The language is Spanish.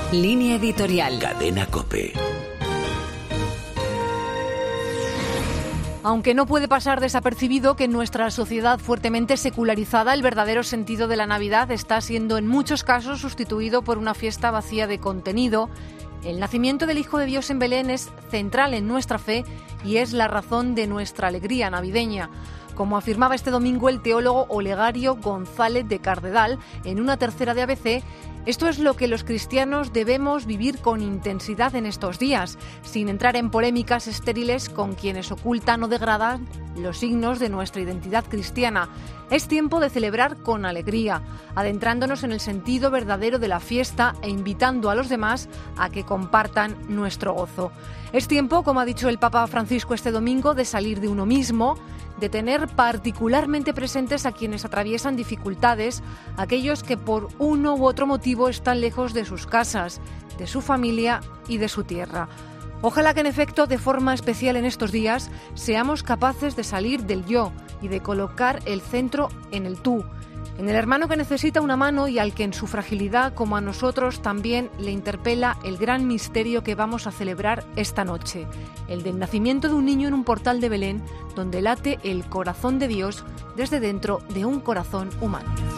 Línea editorial. Cadena COPE. Aunque no puede pasar desapercibido que en nuestra sociedad fuertemente secularizada el verdadero sentido de la Navidad está siendo en muchos casos sustituido por una fiesta vacía de contenido. El nacimiento del Hijo de Dios en Belén es central en nuestra fe y es la razón de nuestra alegría navideña. Como afirmaba este domingo el teólogo Olegario González de Cardedal en una tercera de ABC, esto es lo que los cristianos debemos vivir con intensidad en estos días, sin entrar en polémicas estériles con quienes ocultan o degradan los signos de nuestra identidad cristiana. Es tiempo de celebrar con alegría, adentrándonos en el sentido verdadero de la fiesta e invitando a los demás a que compartan nuestro gozo. Es tiempo, como ha dicho el Papa Francisco este domingo, de salir de uno mismo, de tener particularmente presentes a quienes atraviesan dificultades, aquellos que por uno u otro motivo están lejos de sus casas, de su familia y de su tierra. Ojalá que en efecto, de forma especial en estos días, seamos capaces de salir del yo y de colocar el centro en el tú, en el hermano que necesita una mano y al que en su fragilidad, como a nosotros, también le interpela el gran misterio que vamos a celebrar esta noche, el del nacimiento de un niño en un portal de Belén, donde late el corazón de Dios desde dentro de un corazón humano.